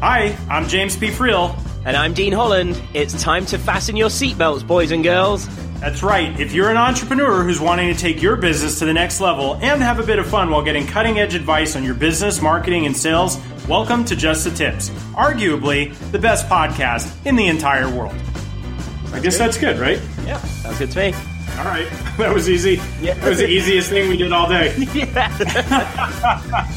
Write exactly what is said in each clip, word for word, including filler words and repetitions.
Hi, I'm James P. Friel. And I'm Dean Holland. It's time to fasten your seatbelts, boys and girls. That's right. If you're an entrepreneur who's wanting to take your business to the next level and have a bit of fun while getting cutting-edge advice on your business, marketing, and sales, welcome to Just the Tips, arguably the best podcast in the entire world. I guess that's good, right? Yeah, sounds good to me. All right. That was easy. Yeah. That was the easiest thing we did all day. Yeah.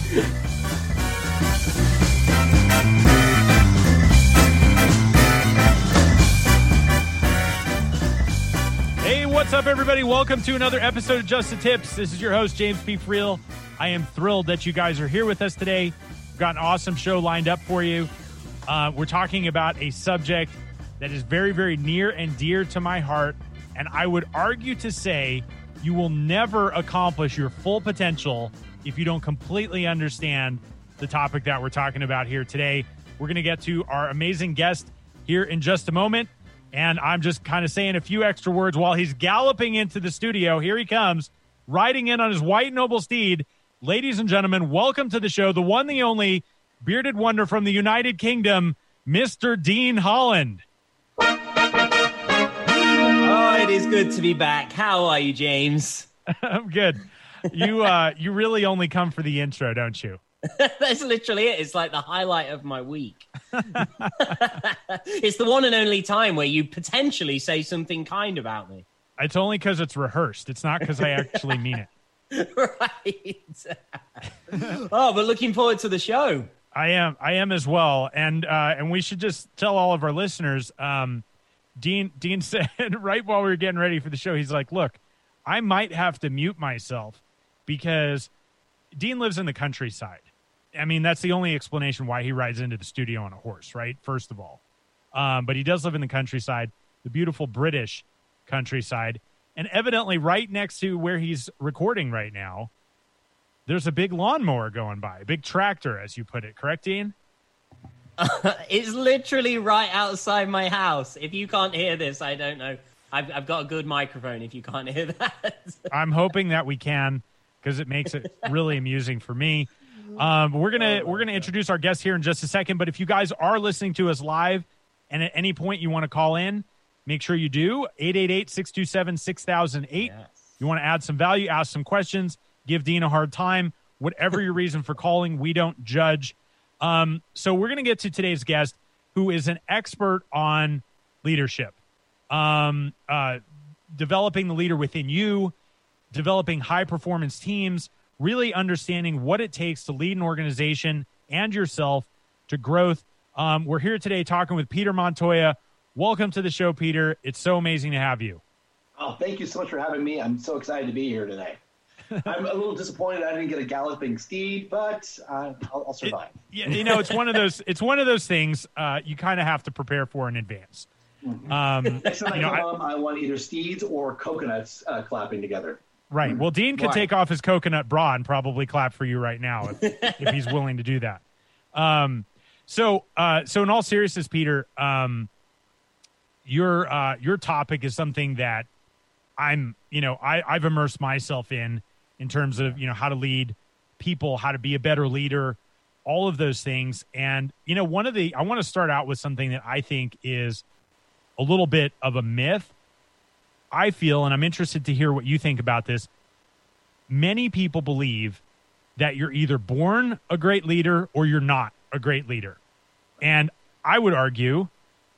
Hey, what's up, everybody? Welcome to another episode of Just the Tips. This is your host, James P. Friel. I am thrilled that you guys are here with us today. We've got an awesome show lined up for you. Uh, we're talking about a subject that is very, very near and dear to my heart, and I would argue to say you will never accomplish your full potential if you don't completely understand the topic that we're talking about here today. We're going to get to our amazing guest here in just a moment. And I'm just kind of saying a few extra words while he's galloping into the studio. Here he comes, riding in on his white noble steed. Ladies and gentlemen, welcome to the show, the one, the only bearded wonder from the United Kingdom, Mister Dean Holland. Oh, it is good to be back. How are you, James? I'm good. You, uh, you really only come for the intro, don't you? That's literally it. It's like the highlight of my week. It's the one and only time where you potentially say something kind about me. It's only because it's rehearsed. It's not because I actually mean it. Right. Oh, but looking forward to the show. I am. I am as well. And uh, and we should just tell all of our listeners, um, Dean, Dean said right while we were getting ready for the show, he's like, look, I might have to mute myself because Dean lives in the countryside. I mean, that's the only explanation why he rides into the studio on a horse, right? First of all. Um, but he does live in the countryside, the beautiful British countryside. And evidently right next to where he's recording right now, there's a big lawnmower going by, a big tractor, as you put it. Correct, Dean? Uh, it's literally right outside my house. If you can't hear this, I don't know. I've, I've got a good microphone if you can't hear that. I'm hoping that we can, because it makes it really amusing for me. Um, we're gonna we're gonna introduce our guest here in just a second. But if you guys are listening to us live, and at any point you want to call in, make sure you do eight eight eight, six two seven, six thousand eight. Yes. You want to add some value, ask some questions, give Dean a hard time. Whatever your reason for calling, we don't judge. Um, so we're gonna get to today's guest, who is an expert on leadership, um, uh, developing the leader within you, developing high performance teams, really understanding what it takes to lead an organization and yourself to growth. Um, we're here today talking with Peter Montoya. Welcome to the show, Peter. It's so amazing to have you. Oh, thank you so much for having me. I'm so excited to be here today. I'm a little disappointed I didn't get a galloping steed, but uh, I'll, I'll survive. It, you know, it's one of those. It's one of those things uh, you kind of have to prepare for in advance. Mm-hmm. Um, Next time I you know, come I, home, I want either steeds or coconuts uh, clapping together. Right. Well, Dean could Why? take off his coconut bra and probably clap for you right now if, if he's willing to do that. Um, so, uh, so in all seriousness, Peter, um, your uh, your topic is something that I'm, you know, I, I've immersed myself in, in terms of, you know, how to lead people, how to be a better leader, all of those things. And, you know, one of the, I want to start out with something that I think is a little bit of a myth. I feel, and I'm interested to hear what you think about this, many people believe that you're either born a great leader or you're not a great leader. And I would argue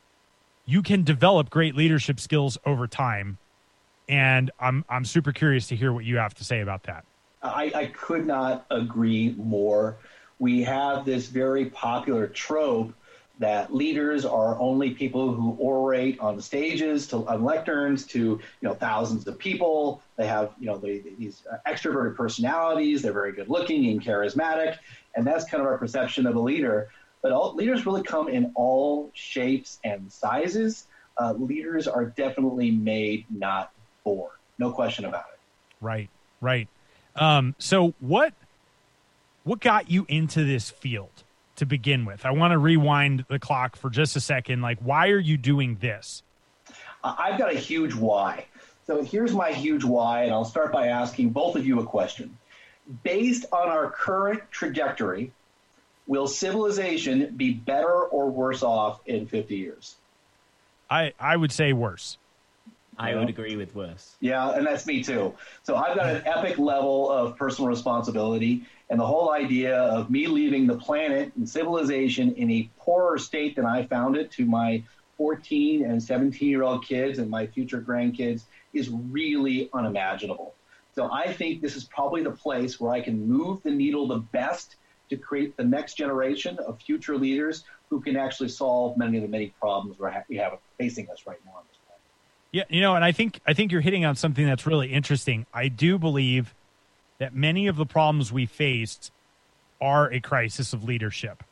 you can develop great leadership skills over time. And I'm I'm super curious to hear what you have to say about that. I, I could not agree more. We have this very popular trope that leaders are only people who orate on the stages, to on lecterns, to you know thousands of people. They have you know they, these extroverted personalities. They're very good looking and charismatic, and that's kind of our perception of a leader. But all leaders really come in all shapes and sizes. Uh, leaders are definitely made, not born. No question about it. Right, right. Um, so what what got you into this field to begin with? I want to rewind the clock for just a second. Like, why are you doing this? I've got a huge why. So here's my huge why, and I'll start by asking both of you a question. Based on our current trajectory, Will civilization be better or worse off in fifty years? I, I would say worse. I would agree with worse. Yeah, and that's me too. So I've got an epic level of personal responsibility, and the whole idea of me leaving the planet and civilization in a poorer state than I found it to my fourteen and seventeen-year-old kids and my future grandkids is really unimaginable. So I think this is probably the place where I can move the needle the best to create the next generation of future leaders who can actually solve many of the many problems we have facing us right now. Yeah, you know, and I think I think you're hitting on something that's really interesting. I do believe that many of the problems we faced are a crisis of leadership.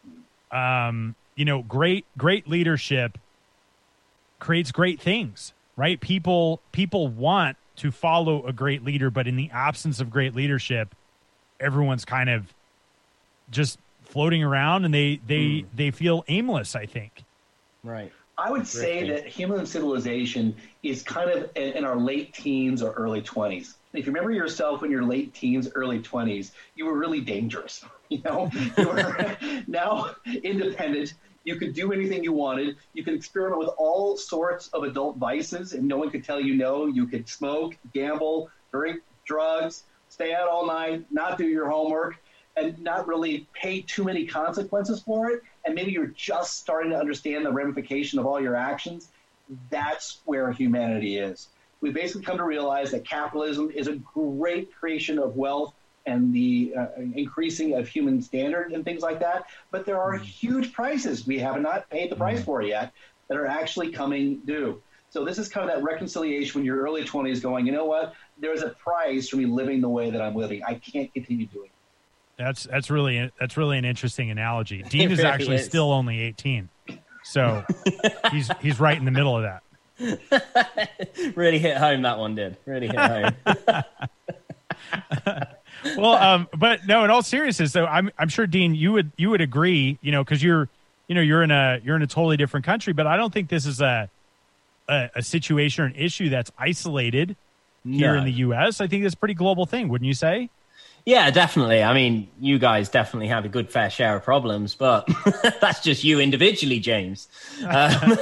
Um, you know, great great leadership creates great things, right? People people want to follow a great leader, but in the absence of great leadership, everyone's kind of just floating around and they they mm. they feel aimless, I think. Right. I would say that human civilization is kind of in our late teens or early twenties. If you remember yourself in your late teens, early twenties, you were really dangerous. You know, you were now independent. You could do anything you wanted. You could experiment with all sorts of adult vices, and no one could tell you no. You could smoke, gamble, drink drugs, stay out all night, not do your homework, and not really pay too many consequences for it. And maybe you're just starting to understand the ramification of all your actions. That's where humanity is. We basically come to realize that capitalism is a great creation of wealth and the uh, increasing of human standard and things like that. But there are huge prices we have not paid the price for yet that are actually coming due. So this is kind of that reconciliation when you're early twenties going, you know what, there's a price for me living the way that I'm living. I can't continue doing it. That's that's really that's really an interesting analogy. Dean is really actually is. still only eighteen, so he's he's right in the middle of that. Really hit home, that one did. Really hit home. Well, um, but no, in all seriousness, though, I'm I'm sure Dean, you would you would agree, you know, because you're you know you're in a you're in a totally different country, but I don't think this is a a, a situation or an issue that's isolated here No. in the U S. I think it's a pretty global thing, wouldn't you say? Yeah, definitely. I mean, you guys definitely have a good fair share of problems, but that's just you individually, James. Um,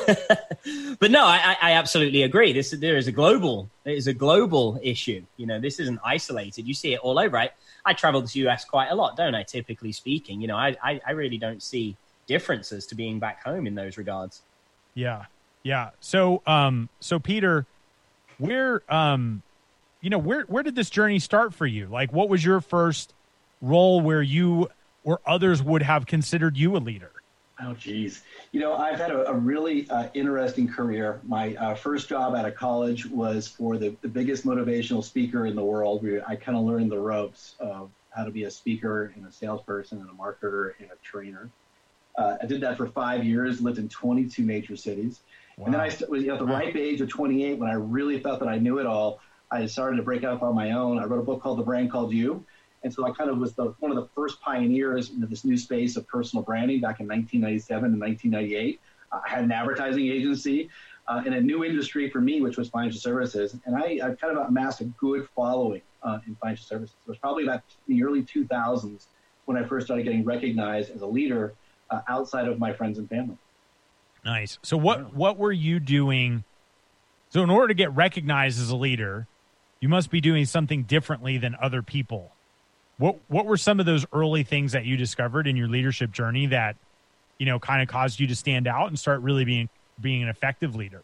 but no, I, I absolutely agree. This there is a global, it is a global issue. You know, this isn't isolated. You see it all over. I, I travel to the U S quite a lot, don't I? Typically speaking, you know, I, I, I really don't see differences to being back home in those regards. Yeah, yeah. So, um, so Peter, where, um. You know, where where did this journey start for you? Like, what was your first role where you or others would have considered you a leader? Oh, geez. You know, I've had a, a really uh, interesting career. My uh, first job out of college was for the, the biggest motivational speaker in the world. We, I kind of learned the ropes of how to be a speaker and a salesperson and a marketer and a trainer. Uh, I did that for five years, lived in twenty-two major cities. Wow. And then I was, you know, at the wow. ripe age of twenty-eight, when I really felt that I knew it all, I started to break out on my own. I wrote a book called The Brand Called You. And so I kind of was the, one of the first pioneers into this new space of personal branding back in nineteen ninety-seven and nineteen ninety-eight. Uh, I had an advertising agency uh, in a new industry for me, which was financial services. And I, I kind of amassed a good following uh, in financial services. It was probably about the early two thousands when I first started getting recognized as a leader uh, outside of my friends and family. Nice. So what, what were you doing? So in order to get recognized as a leader, you must be doing something differently than other people. What what were some of those early things that you discovered in your leadership journey that, you know, kind of caused you to stand out and start really being being an effective leader?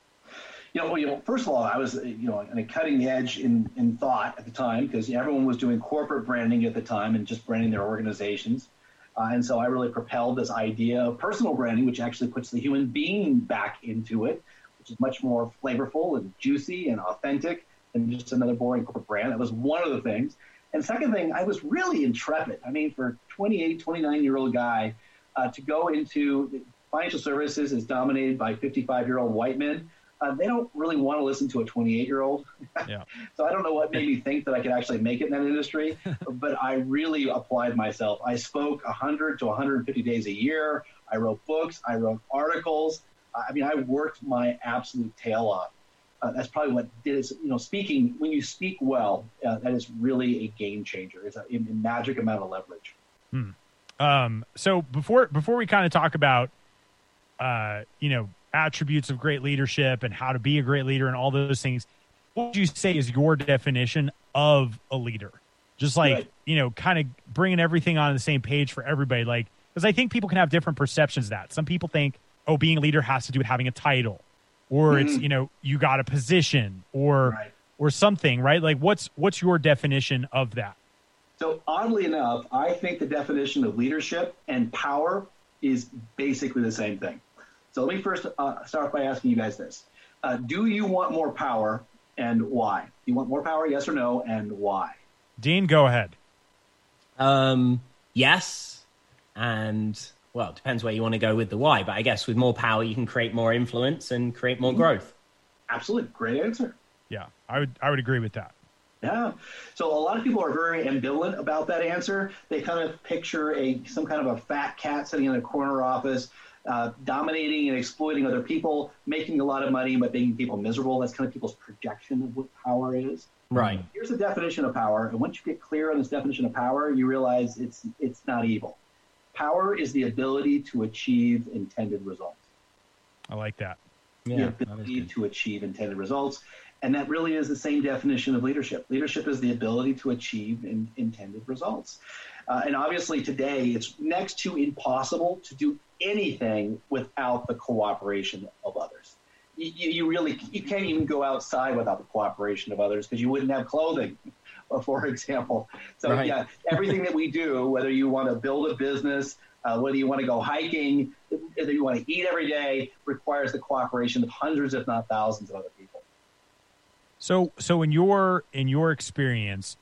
You know, well, you know, first of all, I was, you know, on a cutting edge in, in thought at the time because everyone was doing corporate branding at the time and just branding their organizations. Uh, and so I really propelled this idea of personal branding, which actually puts the human being back into it, which is much more flavorful and juicy and authentic than just another boring corporate brand. That was one of the things. And second thing, I was really intrepid. I mean, for a twenty-eight, twenty-nine-year-old guy uh, to go into financial services is dominated by fifty-five-year-old white men. Uh, they don't really want to listen to a twenty-eight-year-old. Yeah. So I don't know what made me think that I could actually make it in that industry, but I really applied myself. I spoke one hundred to one hundred fifty days a year. I wrote books. I wrote articles. I mean, I worked my absolute tail off. Uh, that's probably what did it. You know, speaking, when you speak well, uh, that is really a game changer. It's a, a magic amount of leverage. Hmm. Um, so before before we kind of talk about, uh, you know, attributes of great leadership and how to be a great leader and all those things, what would you say is your definition of a leader? Just like, right. you know, kind of bringing everything on the same page for everybody. Like, because I think people can have different perceptions of that. Some people think, oh, being a leader has to do with having a title, or mm-hmm. it's, you know, you got a position, or right. or something, right? Like, what's what's your definition of that? So oddly enough, I think the definition of leadership and power is basically the same thing. So let me first uh, start by asking you guys this. Uh, do you want more power, and why? Do you want more power, yes or no, and why? Dean, go ahead. Um, yes, and, well, it depends where you want to go with the why, but I guess with more power, you can create more influence and create more growth. Absolutely. Great answer. Yeah, I would I would agree with that. Yeah. So a lot of people are very ambivalent about that answer. They kind of picture a some kind of a fat cat sitting in a corner office, uh, dominating and exploiting other people, making a lot of money, but making people miserable. That's kind of people's projection of what power is. Right. Here's the definition of power. And once you get clear on this definition of power, you realize it's it's not evil. Power is the ability to achieve intended results. I like that. Yeah, the ability to achieve intended results. And that really is the same definition of leadership. Leadership is the ability to achieve in, intended results. Uh, and obviously today, it's next to impossible to do anything without the cooperation of others. You, you really you can't even go outside without the cooperation of others because you wouldn't have clothing, for example. So right. yeah, everything that we do, whether you want to build a business, uh, whether you want to go hiking, whether you want to eat every day, requires the cooperation of hundreds, if not thousands, of other people. So, so in your in your experience,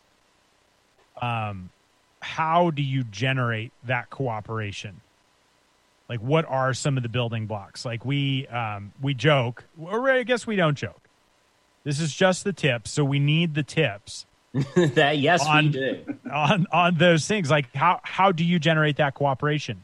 um, how do you generate that cooperation? Like, what are some of the building blocks? Like, we um, we joke, or I guess we don't joke. This is just the tips, so we need the tips. that yes, on, we do on on those things. Like, how how do you generate that cooperation?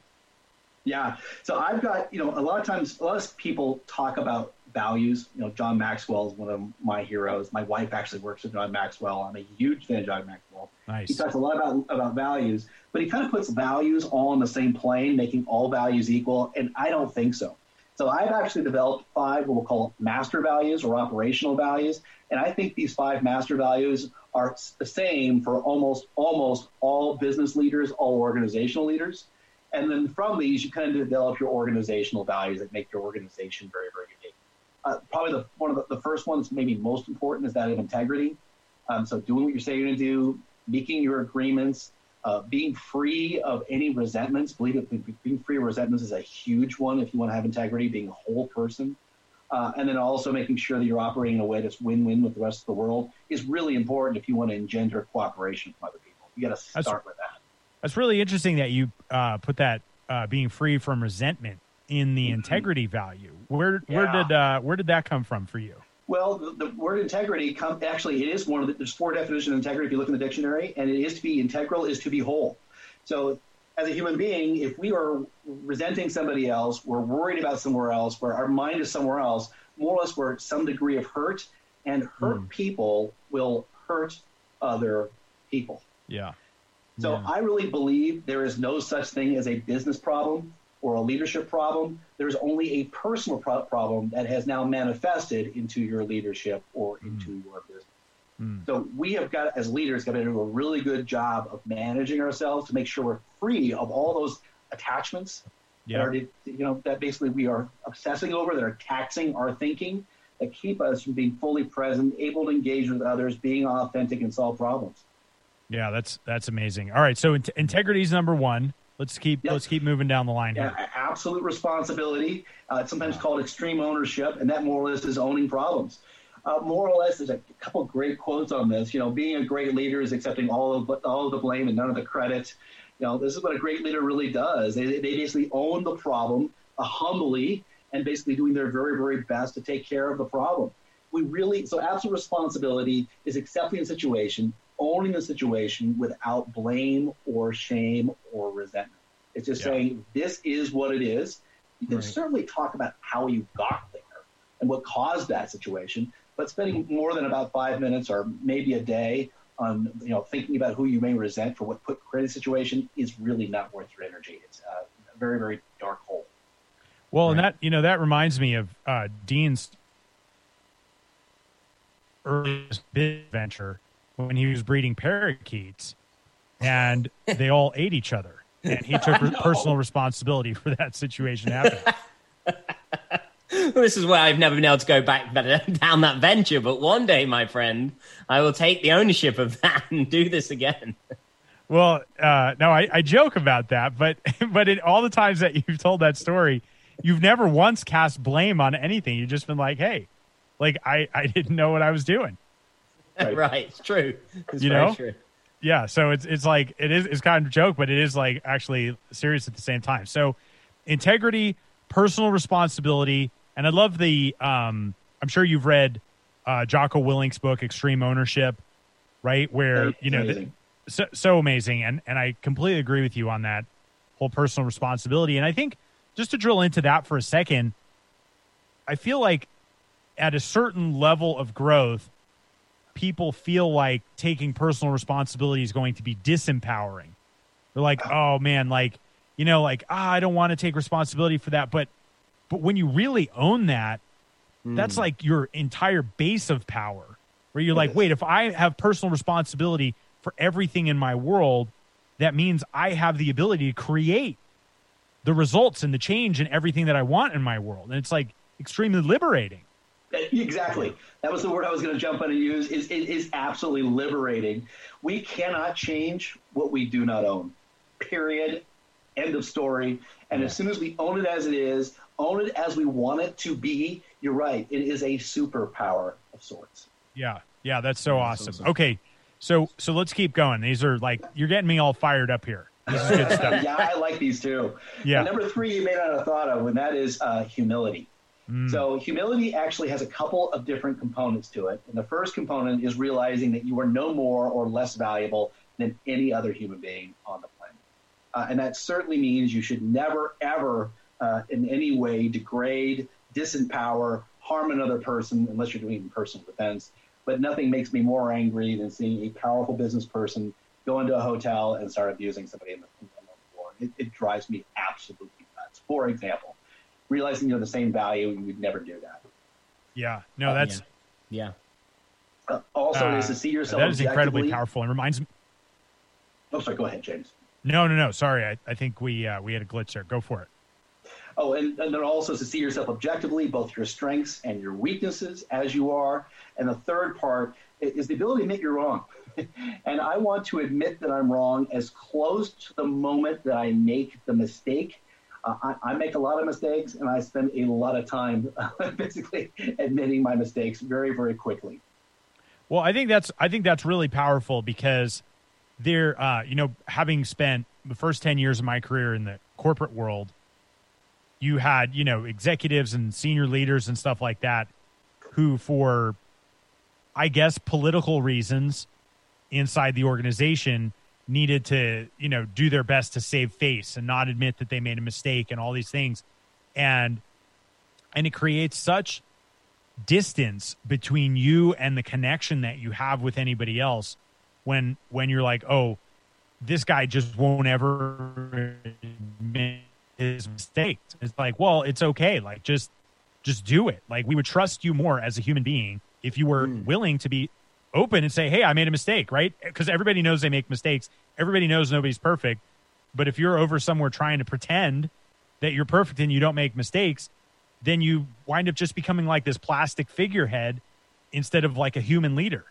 Yeah, so I've got you know a lot of times a lot of people talk about values. You know, John Maxwell is one of my heroes. My wife actually works with John Maxwell. I'm a huge fan of John Maxwell. Nice. He talks a lot about, about values, but he kind of puts values all on the same plane, making all values equal, and I don't think so. So I've actually developed five what we'll call master values or operational values, and I think these five master values are the same for almost almost all business leaders, all organizational leaders. And then from these, you kind of develop your organizational values that make your organization very, very unique. Uh, probably the, one of the, the first ones, maybe most important, is that of integrity. Um, so doing what you say you're going to do, making your agreements, uh, being free of any resentments. Believe it, being free of resentments is a huge one if you want to have integrity, being a whole person. Uh, and then also making sure that you're operating in a way that's win-win with the rest of the world is really important if you want to engender cooperation from other people. You got to start that's, with that. That's really interesting that you uh, put that uh, being free from resentment in the integrity value. Where yeah. where did uh, where did that come from for you? Well, the, the word integrity come actually it is one of the there's four definitions of integrity if you look in the dictionary, and it is to be integral is to be whole. So as a human being, if we are resenting somebody else, we're worried about somewhere else, where our mind is somewhere else, more or less we're at some degree of hurt, and hurt mm. people will hurt other people. Yeah. So yeah. I really believe there is no such thing as a business problem or a leadership problem. There's only a personal pro- problem that has now manifested into your leadership or into mm. your business. Mm. So we have got, as leaders, got to do a really good job of managing ourselves to make sure we're free of all those attachments yeah. that are, you know, that basically we are obsessing over, that are taxing our thinking, that keep us from being fully present, able to engage with others, being authentic, and solve problems. Yeah, that's that's amazing. All right, so in- integrity is number one. Let's keep yep. let's keep moving down the line here. Yeah, absolute responsibility. Uh, it's sometimes called extreme ownership, and that more or less is owning problems. Uh, more or less, there's a couple of great quotes on this. You know, being a great leader is accepting all of all of the blame and none of the credit. You know, this is what a great leader really does. They, they basically own the problem uh, humbly and basically doing their very, very best to take care of the problem. We really so absolute responsibility is accepting the situation, owning the situation without blame or shame or resentment. It's just yeah. saying, this is what it is. You can right. certainly talk about how you got there and what caused that situation, but spending more than about five minutes or maybe a day on, you know, thinking about who you may resent for what put created the situation is really not worth your energy. energy. It's uh, a very, very dark hole. Well, right. and that, you know, that reminds me of uh, Dean's earliest big venture when he was breeding parakeets, and they all ate each other, and he took personal responsibility for that situation happening. Well, this is why I've never been able to go back down that venture, but one day, my friend, I will take the ownership of that and do this again. Well, uh, no, I, I joke about that, but but in all the times that you've told that story, you've never once cast blame on anything. You've just been like, hey, like I, I didn't know what I was doing. Right, right. It's true. It's you very know? True. Yeah, so it's it's like it is it's kind of a joke, but it is like actually serious at the same time. So integrity, personal responsibility, and I love the um I'm sure you've read uh Jocko Willink's book Extreme Ownership, right? Where, you know, the, so so amazing, and and I completely agree with you on that whole personal responsibility. And I think just to drill into that for a second, I feel like at a certain level of growth, people feel like taking personal responsibility is going to be disempowering. They're like, oh man, like, you know, like, ah, I don't want to take responsibility for that. But, but when you really own that, mm. that's like your entire base of power, where you're it like, is. wait, if I have personal responsibility for everything in my world, that means I have the ability to create the results and the change and everything that I want in my world. And it's like extremely liberating. Exactly. That was the word I was going to jump in and use. Is it is absolutely liberating. We cannot change what we do not own. Period. End of story. And yeah. as soon as we own it as it is, own it as we want it to be, you're right. It is a superpower of sorts. Yeah. Yeah. That's so awesome. So, so. Okay. So, so let's keep going. These are like, you're getting me all fired up here. This is good stuff. Yeah. I like these too. Yeah. And number three, you may not have thought of, and that is uh, humility. Mm. So humility actually has a couple of different components to it. And the first component is realizing that you are no more or less valuable than any other human being on the planet. Uh, and that certainly means you should never, ever uh, in any way degrade, disempower, harm another person, unless you're doing personal defense. But nothing makes me more angry than seeing a powerful business person go into a hotel and start abusing somebody on the, on the floor. It, it drives me absolutely nuts. For example, realizing you're the same value, you would never do that. Yeah, no, that's yeah. yeah. Uh, also, uh, is to see yourself. That is incredibly powerful, and reminds me. Oh, sorry. Go ahead, James. No, no, no. Sorry, I, I think we uh, we had a glitch there. Go for it. Oh, and, and then also to see yourself objectively, both your strengths and your weaknesses as you are. And the third part is the ability to admit you're wrong. And I want to admit that I'm wrong as close to the moment that I make the mistake. Uh, I, I make a lot of mistakes, and I spend a lot of time uh, basically admitting my mistakes very, very quickly. Well, I think that's I think that's really powerful because they're, uh, you know, having spent the first ten years of my career in the corporate world, you had, you know, executives and senior leaders and stuff like that who, for, I guess, political reasons inside the organization, needed to, you know, do their best to save face and not admit that they made a mistake and all these things. And, and it creates such distance between you and the connection that you have with anybody else when, when you're like, oh, this guy just won't ever admit his mistakes. It's like, well, it's okay. Like, just, just do it. Like, we would trust you more as a human being if you were mm. willing to be open and say, hey, I made a mistake, right? Because everybody knows they make mistakes. Everybody knows nobody's perfect. But if you're over somewhere trying to pretend that you're perfect and you don't make mistakes, then you wind up just becoming like this plastic figurehead instead of like a human leader.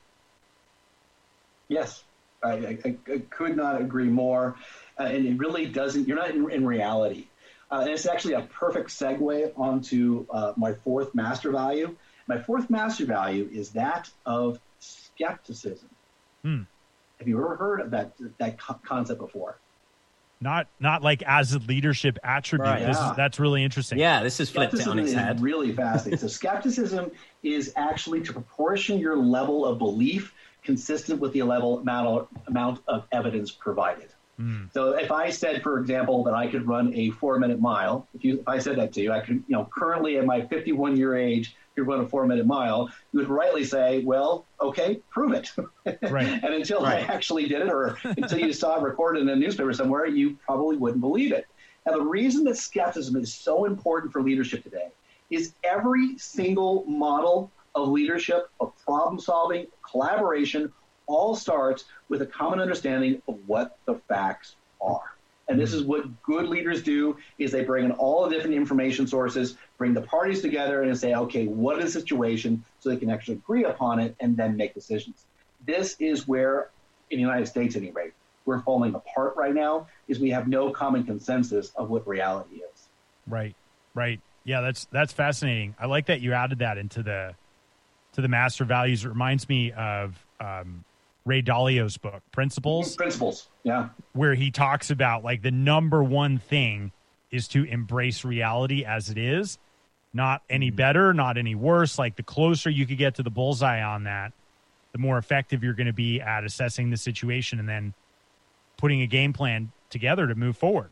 Yes, I, I, I could not agree more. Uh, and it really doesn't, you're not in, in reality. Uh, and it's actually a perfect segue onto uh, my fourth master value. My fourth master value is that of skepticism. Hmm. Have you ever heard of that that co- concept before? Not not like as a leadership attribute. Right. This Yeah. is, that's really interesting. Yeah, this is flipped it on its head. Really fascinating. So skepticism is actually to proportion your level of belief consistent with the level amount, amount of evidence provided. Mm. So if I said, for example, that I could run a four-minute mile, if you if I said that to you, I could, you know, currently at my fifty-one-year age, you run a four-minute mile, you would rightly say, well, okay, prove it. Right. And until right. I actually did it, or until you saw it recorded in a newspaper somewhere, you probably wouldn't believe it. Now, the reason that skepticism is so important for leadership today is every single model of leadership, of problem solving, collaboration, all starts with a common understanding of what the facts are. And this is what good leaders do, is they bring in all the different information sources, bring the parties together and say, okay, what is the situation, so they can actually agree upon it and then make decisions. This is where, in the United States at any rate, we're falling apart right now, is we have no common consensus of what reality is. Right, right. Yeah, that's that's fascinating. I like that you added that into the to the master values. It reminds me of um, Ray Dalio's book, Principles. Principles, yeah. Where he talks about, like, the number one thing is to embrace reality as it is, not any better, not any worse. Like, the closer you could get to the bullseye on that, the more effective you're going to be at assessing the situation and then putting a game plan together to move forward.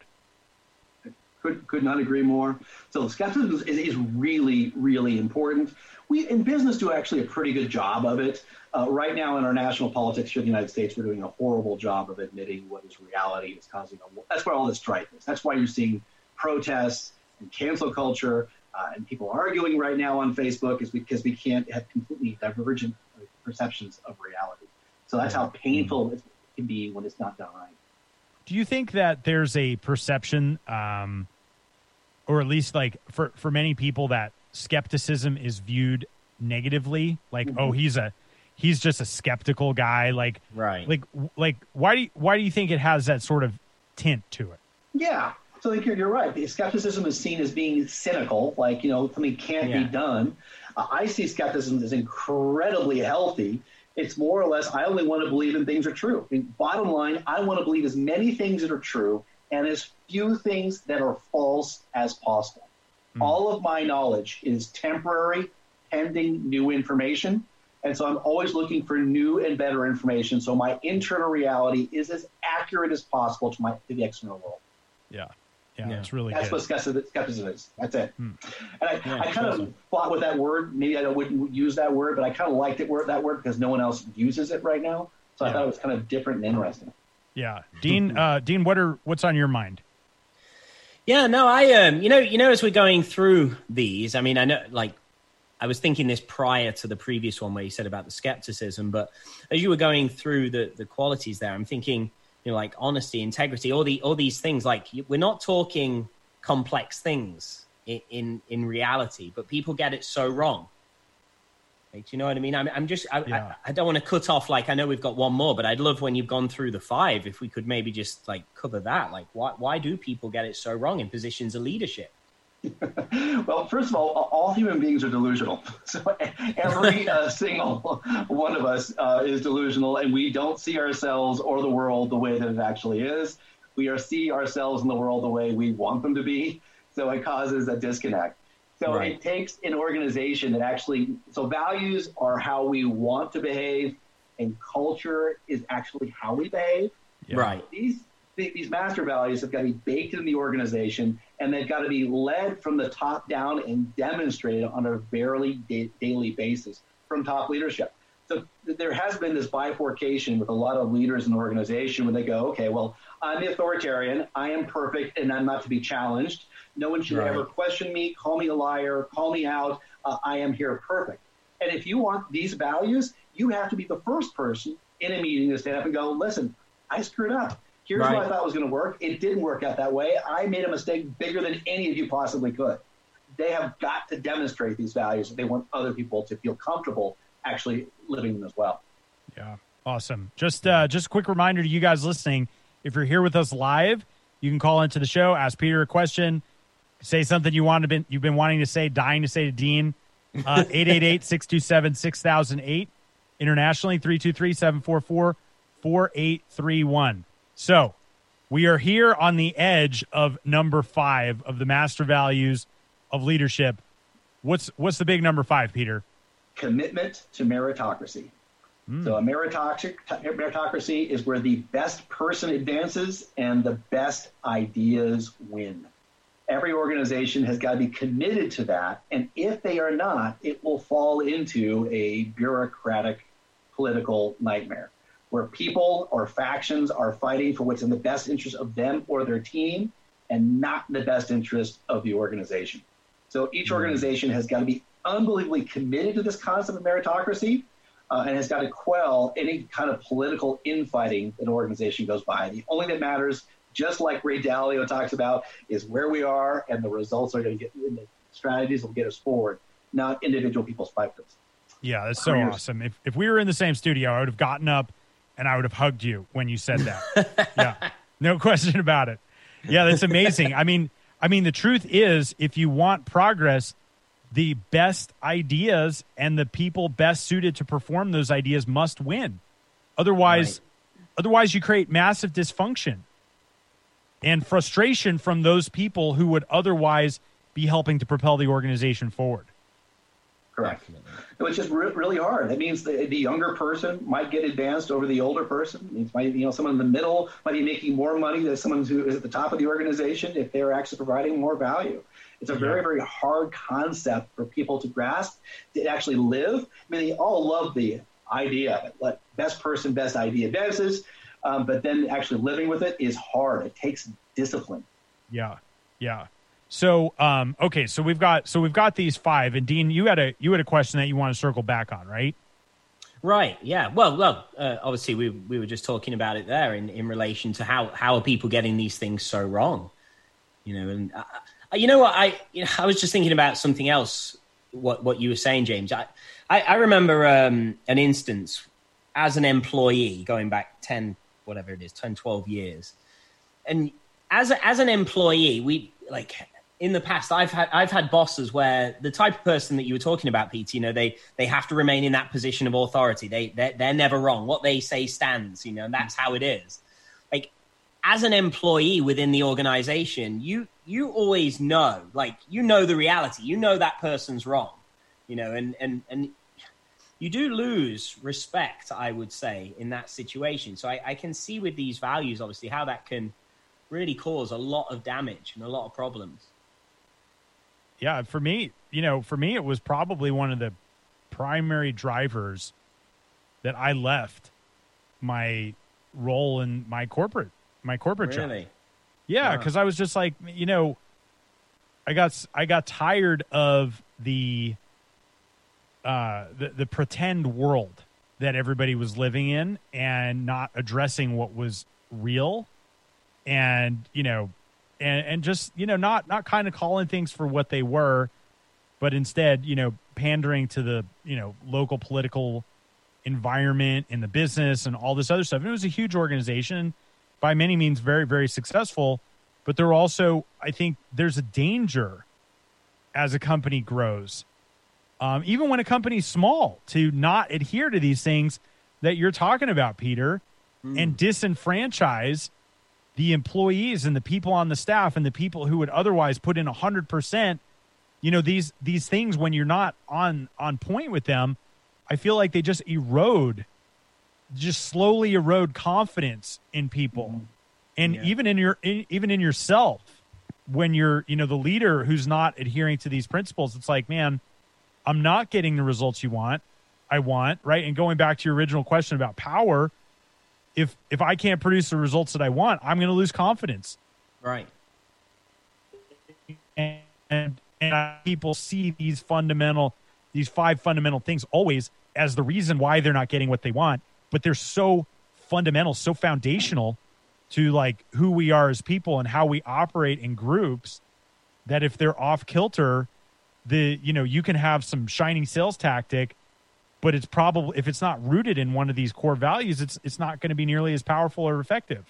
Could could not agree more. So skepticism is, is really, really important. We in business do actually a pretty good job of it. Uh, right now in our national politics here in the United States, we're doing a horrible job of admitting what is reality is causing a war. That's where all this strife is. That's why you're seeing protests and cancel culture uh, and people arguing right now on Facebook, is because we can't have completely divergent perceptions of reality. So that's how painful it can be when it's not done right. Do you think that there's a perception, um, or at least like for, for many people, that skepticism is viewed negatively? Like, mm-hmm. oh, he's a he's just a skeptical guy. Like, right. Like, like why do you, why do you think it has that sort of tint to it? Yeah, so I think you're, you're right. Skepticism is seen as being cynical, like, you know, something can't yeah. be done. Uh, I see skepticism as incredibly healthy. It's more or less, I only want to believe in things are true. I mean, bottom line, I want to believe as many things that are true and as few things that are false as possible. Mm. All of my knowledge is temporary, pending new information. And so I'm always looking for new and better information. So my internal reality is as accurate as possible to my to the external world. Yeah. Yeah, yeah. That's really That's good. what skepticism is. That's it. Hmm. And I, yeah, I kind of awesome. fought with that word. Maybe I wouldn't use that word, but I kind of liked it word that word because no one else uses it right now. So yeah. I thought it was kind of different and interesting. Yeah, Dean. Uh, Dean, what are what's on your mind? Yeah, no, I um, you know, you know, as we're going through these, I mean, I know, like, I was thinking this prior to the previous one where you said about the skepticism, but as you were going through the the qualities there, I'm thinking, you know, like honesty, integrity, all the all these things. Like, we're not talking complex things in in, in reality, but people get it so wrong. Like, do you know what I mean? I'm, I'm just, I, yeah. I, I don't want to cut off. Like, I know we've got one more, but I'd love when you've gone through the five, if we could maybe just like cover that. Like, why why do people get it so wrong in positions of leadership? Well, first of all, all human beings are delusional. So every uh, single one of us uh, is delusional, and we don't see ourselves or the world the way that it actually is. We are see ourselves in the world the way we want them to be. So it causes a disconnect. So right. It takes an organization that actually, so values are how we want to behave, and culture is actually how we behave. Yeah. Right. These These master values have got to be baked in the organization, and they've got to be led from the top down and demonstrated on a very da- daily basis from top leadership. So there has been this bifurcation with a lot of leaders in the organization when they go, okay, well, I'm the authoritarian, I am perfect, and I'm not to be challenged. No one should right. ever question me, call me a liar, call me out. Uh, I am here perfect. And if you want these values, you have to be the first person in a meeting to stand up and go, listen, I screwed up. Here's right. what I thought was going to work. It didn't work out that way. I made a mistake bigger than any of you possibly could. They have got to demonstrate these values if they want other people to feel comfortable actually living them as well. Yeah, awesome. Just uh, just a quick reminder to you guys listening, if you're here with us live, you can call into the show, ask Peter a question, say something you want to been, you've been wanting to say, dying to say to Dean. Uh, eight eight eight, six two seven, six thousand eight. Internationally, three two three, seven four four, four eight three one. So we are here on the edge of number five of the master values of leadership. What's what's the big number five, Peter? Commitment to meritocracy. Mm. So a meritocracy, meritocracy is where the best person advances and the best ideas win. Every organization has got to be committed to that. And if they are not, it will fall into a bureaucratic political nightmare where people or factions are fighting for what's in the best interest of them or their team and not in the best interest of the organization. So each organization has got to be unbelievably committed to this concept of meritocracy uh, and has got to quell any kind of political infighting that an organization goes by. The only thing that matters, just like Ray Dalio talks about, is where we are and the results are going to get, and the strategies will get us forward, not individual people's fights. Yeah, that's so awesome. If if we were in the same studio, I would have gotten up and I would have hugged you when you said that. Yeah, no question about it. Yeah, that's amazing. I mean, I mean, the truth is, if you want progress, the best ideas and the people best suited to perform those ideas must win. Otherwise, right. otherwise you create massive dysfunction and frustration from those people who would otherwise be helping to propel the organization forward. Correct. It's just re- really hard. That means the, the younger person might get advanced over the older person. It might, you know, someone in the middle might be making more money than someone who is at the top of the organization if they're actually providing more value. It's a very, very hard concept for people to grasp, to actually live. I mean, they all love the idea of it. Let best person, best idea advances, um, but then actually living with it is hard. It takes discipline. Yeah, yeah. So, um, okay, so we've got so we've got these five, and Dean, you had a you had a question that you want to circle back on, right? Right. Yeah. Well, well. Uh, obviously, we we were just talking about it there in, in relation to how how are people getting these things so wrong, you know? And uh, you know what, I you know I was just thinking about something else. What what you were saying, James. I I, I remember um, an instance as an employee going back ten, whatever it is, ten, twelve years, and as a, as an employee, we like. In the past, I've had I've had bosses where the type of person that you were talking about, Pete, you know, they they have to remain in that position of authority. They they're, they're never wrong. What they say stands, you know, and that's how it is. Like, as an employee within the organization, you you always know, like, you know the reality. You know that person's wrong, you know, and and and you do lose respect, I would say, in that situation. So I, I can see with these values, obviously, how that can really cause a lot of damage and a lot of problems. Yeah, for me, you know, for me, it was probably one of the primary drivers that I left my role in my corporate, my corporate really? job. Yeah, because wow. I was just like, you know, I got I got tired of the, uh, the the pretend world that everybody was living in and not addressing what was real, and you know. And, and just, you know, not not kind of calling things for what they were, but instead, you know, pandering to the, you know, local political environment and the business and all this other stuff. And it was a huge organization, by many means very, very successful. But there also, I think there's a danger as a company grows, um, even when a company's small, to not adhere to these things that you're talking about, Peter, mm. and disenfranchise the employees and the people on the staff and the people who would otherwise put in one hundred percent, you know, these these things when you're not on on point with them, I feel like they just erode, just slowly erode confidence in people. Mm-hmm. And yeah. even in your in, even in yourself, when you're, you know, the leader who's not adhering to these principles, it's like, man, I'm not getting the results you want, I want, right? And going back to your original question about power, If if I can't produce the results that I want, I'm going to lose confidence. Right. And, and and people see these fundamental, these five fundamental things always as the reason why they're not getting what they want. But they're so fundamental, so foundational to like who we are as people and how we operate in groups, that if they're off kilter, the you know you can have some shiny sales tactic. But it's probably, if it's not rooted in one of these core values, it's it's not going to be nearly as powerful or effective.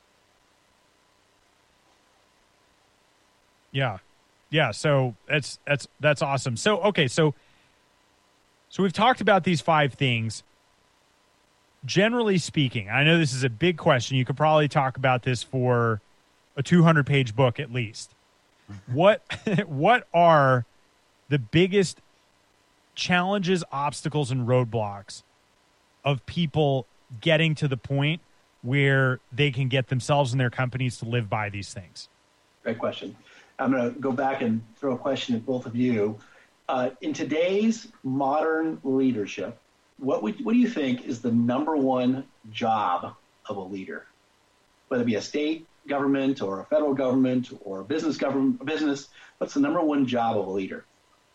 Yeah, yeah. So that's that's that's awesome. So okay, so so we've talked about these five things. Generally speaking, I know this is a big question. You could probably talk about this for a two hundred page book at least. What what are the biggest challenges, obstacles, and roadblocks of people getting to the point where they can get themselves and their companies to live by these things? Great question. I'm going to go back and throw a question at both of you. Uh, in today's modern leadership, what would, what do you think is the number one job of a leader? Whether it be a state government or a federal government or a business government, business, what's the number one job of a leader?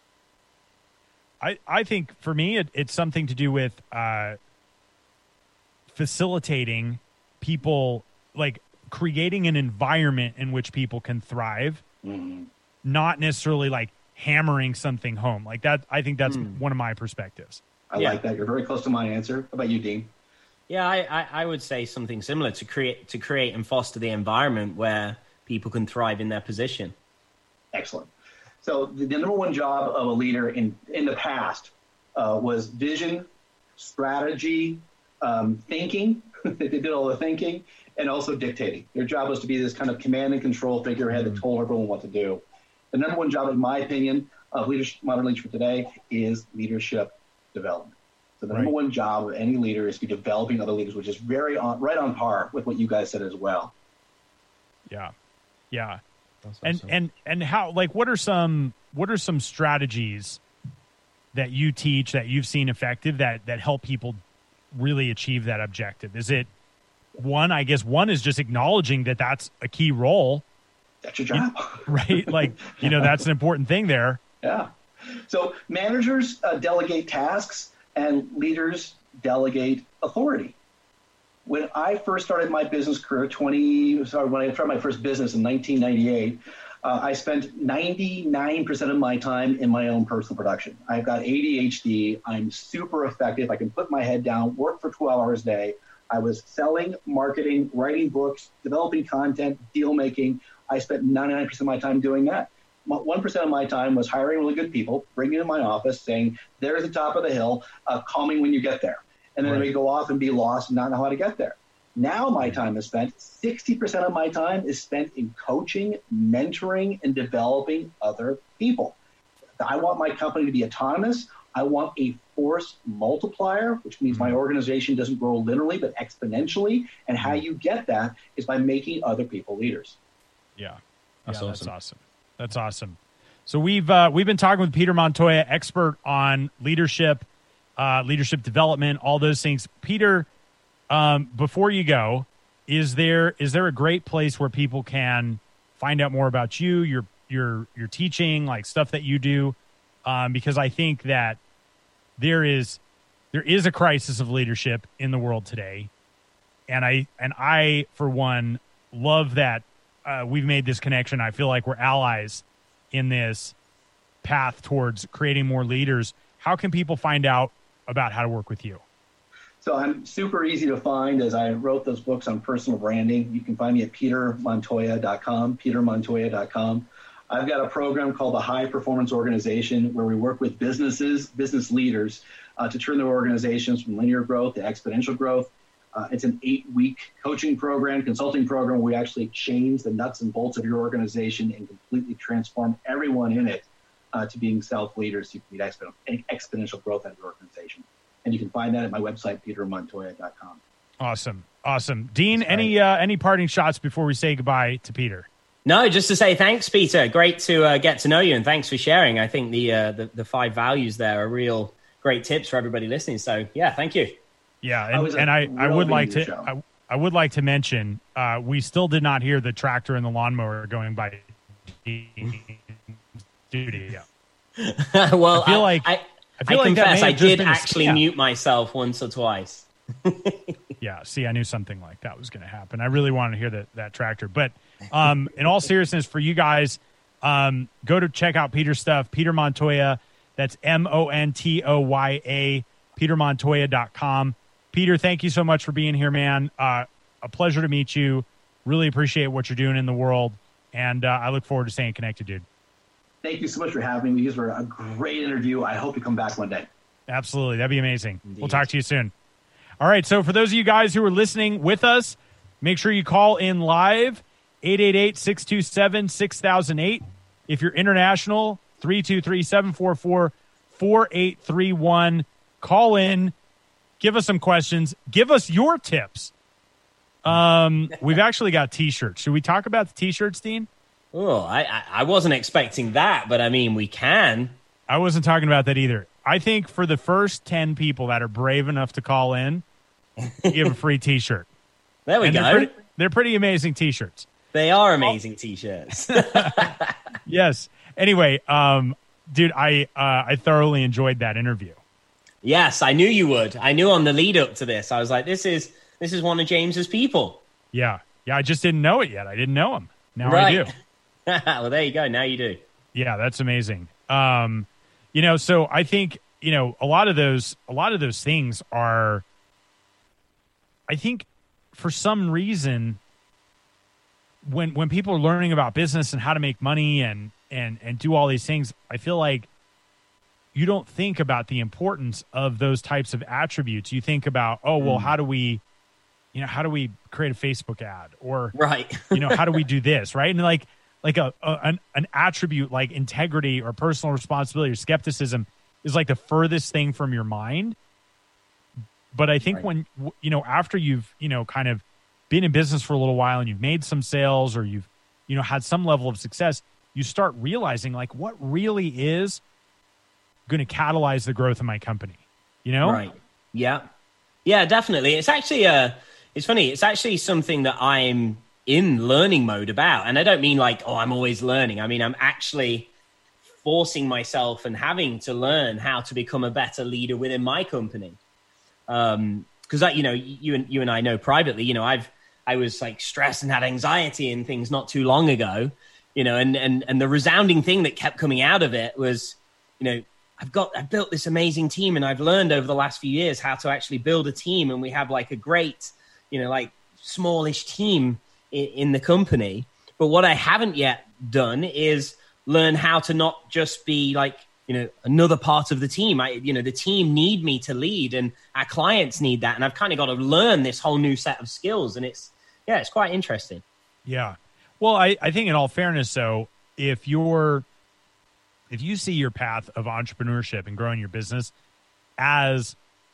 I, I think for me, it, it's something to do with uh, facilitating people, like creating an environment in which people can thrive, mm-hmm. not necessarily like hammering something home. Like that, I think that's mm. one of my perspectives. I yeah. like that. You're very close to my answer. How about you, Dean? Yeah, I, I, I would say something similar, to create to create and foster the environment where people can thrive in their position. Excellent. So the, the number one job of a leader in, in the past uh, was vision, strategy, um, thinking. They did all the thinking, and also dictating. Their job was to be this kind of command and control figurehead mm-hmm. that told everyone what to do. The number one job, in my opinion, of leadership, modern leadership today is leadership development. So the right. number one job of any leader is to be developing other leaders, which is very on, right on par with what you guys said as well. Yeah, yeah, That's and awesome. and and how like what are some what are some strategies that you teach that you've seen effective that that help people really achieve that objective? Is it one? I guess one is just acknowledging that that's a key role. That's your job, you, right? Like you know that's an important thing there. Yeah. So managers uh, delegate tasks. And leaders delegate authority. When I first started my business career, twenty sorry, when I started my first business in nineteen ninety-eight, uh, I spent ninety-nine percent of my time in my own personal production. I've got A D H D. I'm super effective. I can put my head down, work for twelve hours a day. I was selling, marketing, writing books, developing content, deal making. I spent ninety-nine percent of my time doing that. one percent of my time was hiring really good people, bringing them in my office, saying, there's the top of the hill, uh, call me when you get there. And then right. they go off and be lost and not know how to get there. Now my time is spent, sixty percent of my time is spent in coaching, mentoring, and developing other people. I want my company to be autonomous. I want a force multiplier, which means my organization doesn't grow linearly, but exponentially. And how you get that is by making other people leaders. Yeah, that's, yeah, awesome. that's awesome. That's awesome. So we've uh, we've been talking with Peter Montoya, expert on leadership, uh, leadership development, all those things. Peter, um, before you go, is there is there a great place where people can find out more about you, your your your teaching, like stuff that you do? Um, because I think that there is there is a crisis of leadership in the world today, and I and I for one love that. Uh, we've made this connection. I feel like we're allies in this path towards creating more leaders. How can people find out about how to work with you? So I'm super easy to find as I wrote those books on personal branding. You can find me at peter montoya dot com, peter montoya dot com. I've got a program called the High Performance Organization where we work with businesses, business leaders uh, to turn their organizations from linear growth to exponential growth. Uh, it's an eight-week coaching program, consulting program, where we actually change the nuts and bolts of your organization and completely transform everyone in it uh, to being self-leaders so you can get exponential growth out of your organization. And you can find that at my website, peter montoya dot com. Awesome. Awesome. Dean, right. any uh, any parting shots before we say goodbye to Peter? No, just to say thanks, Peter. Great to uh, get to know you, and thanks for sharing. I think the, uh, the the five values there are real great tips for everybody listening. So, yeah, thank you. Yeah, and, and I, I would like to I, I would like to mention uh, we still did not hear the tractor and the lawnmower going by duty. Yeah. well, I feel like I, I, feel I like confess I did actually a, yeah. mute myself once or twice. Yeah, see, I knew something like that was going to happen. I really wanted to hear that that tractor. But um, in all seriousness, for you guys, um, go to check out Peter's stuff. Peter Montoya. That's M O N T O Y A. peter montoya dot com. Peter, thank you so much for being here, man. Uh, a pleasure to meet you. Really appreciate what you're doing in the world. And uh, I look forward to staying connected, dude. Thank you so much for having me. These were a great interview. I hope you come back one day. Absolutely. That'd be amazing. Indeed. We'll talk to you soon. All right. So for those of you guys who are listening with us, make sure you call in live, eight eight eight, six two seven, six thousand eight. If you're international, three two three, seven four four, four eight three one. Call in. Give us some questions. Give us your tips. Um, we've actually got T-shirts. Should we talk about the T-shirts, Dean? Oh, I, I I wasn't expecting that, but I mean, we can. I wasn't talking about that either. I think for the first ten people that are brave enough to call in, you give a free T-shirt. There we and go. They're pretty, they're pretty amazing T-shirts. They are amazing T-shirts. Yes. Anyway, um, dude, I uh, I thoroughly enjoyed that interview. Yes, I knew you would. I knew on the lead up to this, I was like, this is this is one of James's people. Yeah. Yeah, I just didn't know it yet. I didn't know him. Now right. I do. Well, there you go. Now you do. Yeah, that's amazing. Um, you know, so I think, you know, a lot of those a lot of those things are, I think for some reason when when people are learning about business and how to make money and and and do all these things, I feel like you don't think about the importance of those types of attributes. You think about, oh, well, mm. how do we, you know, how do we create a Facebook ad, or right, you know, how do we do this, right? And like like a, a an, an attribute like integrity or personal responsibility or skepticism is like the furthest thing from your mind. But I think right. when, you know, after you've, you know, kind of been in business for a little while and you've made some sales or you've, you know, had some level of success, you start realizing like what really is going to catalyze the growth of my company, you know? Right. Yeah. Yeah, definitely. It's actually, uh, it's funny. It's actually something that I'm in learning mode about. And I don't mean like, oh, I'm always learning. I mean, I'm actually forcing myself and having to learn how to become a better leader within my company. Um, cause that, you know, you and you and I know privately, you know, I've, I was like stressed and had anxiety and things not too long ago, you know, and, and, and the resounding thing that kept coming out of it was, you know, I've got, I've built this amazing team and I've learned over the last few years how to actually build a team. And we have like a great, you know, like smallish team in, in the company. But what I haven't yet done is learn how to not just be like, you know, another part of the team. I, you know, the team need me to lead and our clients need that. And I've kind of got to learn this whole new set of skills. And it's, yeah, it's quite interesting. Yeah. Well, I, I think in all fairness, though, if you're, if you see your path of entrepreneurship and growing your business as,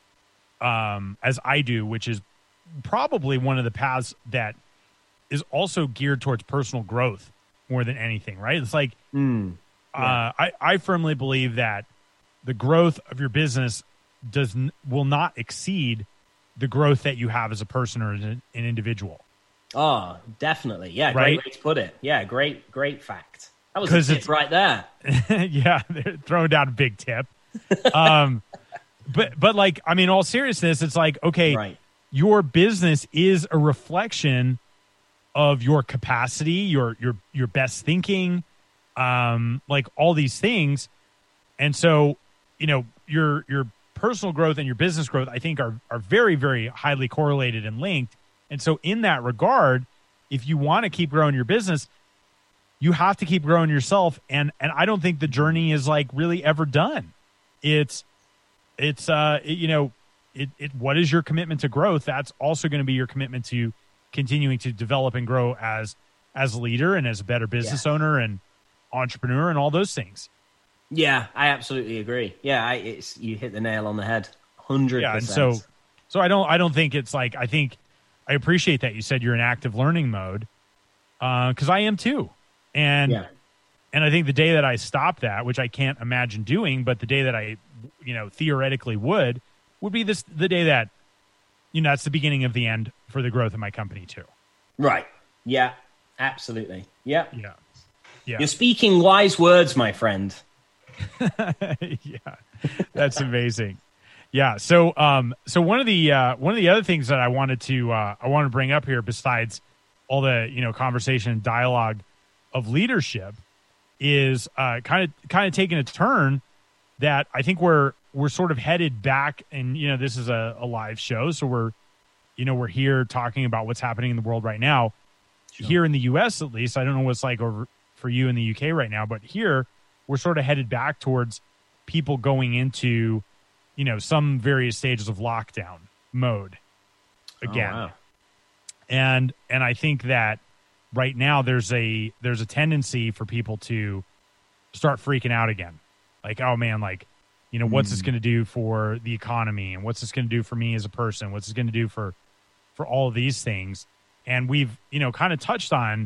um, as I do, which is probably one of the paths that is also geared towards personal growth more than anything, right? It's like, mm, yeah. uh, I, I firmly believe that the growth of your business does n- will not exceed the growth that you have as a person or an, an individual. Oh, definitely. Yeah. Right? Great way to put it. Yeah. Great, great fact. That was a tip right there. Yeah. They're throwing down a big tip. um, but, but like, I mean, all seriousness, it's like, okay, right. Your business is a reflection of your capacity, your, your, your best thinking, um, like all these things. And so, you know, your, your personal growth and your business growth, I think are, are very, very highly correlated and linked. And so in that regard, if you want to keep growing your business, you have to keep growing yourself. And, and I don't think the journey is like really ever done. It's, it's, uh, it, you know, it, it, what is your commitment to growth? That's also going to be your commitment to continuing to develop and grow as, as a leader and as a better business yeah. owner and entrepreneur and all those things. Yeah, I absolutely agree. Yeah. I, it's, you hit the nail on the head. Hundred yeah, percent. and so, so I don't, I don't think it's like, I think, I appreciate that you said you're in active learning mode, uh, because I am too. And yeah. and I think the day that I stop that, which I can't imagine doing, but the day that I, you know, theoretically would, would be this the day that, you know, that's the beginning of the end for the growth of my company too. Right. Yeah, absolutely. Yeah. Yeah. Yeah. You're speaking wise words, my friend. Yeah. That's amazing. Yeah. So, um, so one of the, uh, one of the other things that I wanted to, uh, I want to bring up here, besides all the, you know, conversation and dialogue of leadership, is, uh, kind of, kind of taking a turn that I think we're, we're sort of headed back. And, you know, this is a, a live show. So we're, you know, we're here talking about what's happening in the world right now. Sure. Here in the U S, at least, I don't know what's like over for you in the U K right now, but here we're sort of headed back towards people going into, you know, some various stages of lockdown mode again. Oh, wow. And, and I think that right now there's a, there's a tendency for people to start freaking out again. Like, oh man, like, you know, what's mm. this going to do for the economy, and what's this going to do for me as a person? What's this going to do for, for all of these things? And we've, you know, kind of touched on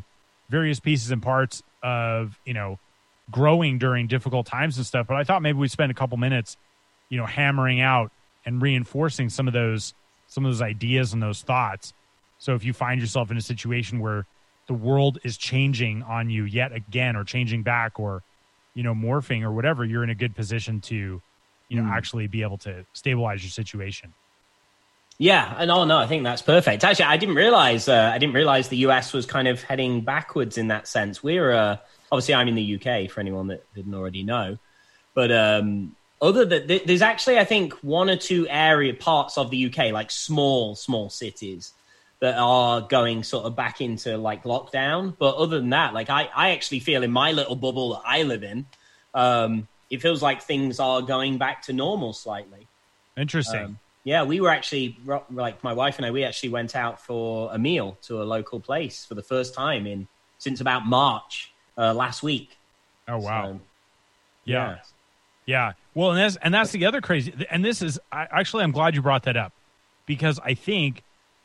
various pieces and parts of, you know, growing during difficult times and stuff. But I thought maybe we'd spend a couple minutes, you know, hammering out and reinforcing some of those, some of those ideas and those thoughts. So if you find yourself in a situation where the world is changing on you yet again, or changing back, or, you know, morphing or whatever, you're in a good position to, you know, mm. actually be able to stabilize your situation. Yeah, and oh no, I think that's perfect. Actually, I didn't realize uh, I didn't realize the U S was kind of heading backwards in that sense. We're uh, obviously I'm in the U K for anyone that didn't already know, but um, other than th- there's actually I think one or two area parts of the U K, like small small cities, that are going sort of back into like lockdown. But other than that, like I, I actually feel in my little bubble that I live in, um, it feels like things are going back to normal slightly. Interesting. Um, Yeah, we were actually, like my wife and I, we actually went out for a meal to a local place for the first time in since about March uh, last week. Oh, wow. So, yeah. yeah. Yeah. Well, and that's, and that's the other crazy, and this is, I, actually, I'm glad you brought that up, because I think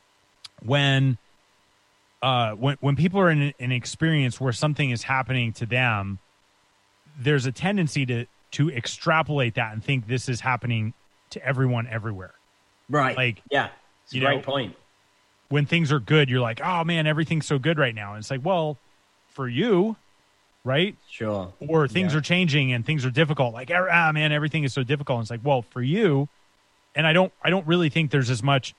when, uh, when, when people are in an experience where something is happening to them, there's a tendency to, to extrapolate that and think this is happening to everyone everywhere. Right. Like, yeah, it's a great know, point. When things are good, you're like, oh man, everything's so good right now. And it's like, well, for you, right? Sure. Or things yeah. are changing and things are difficult. Like, ah, man, everything is so difficult. And it's like, well, for you, and I don't, I don't really think there's as much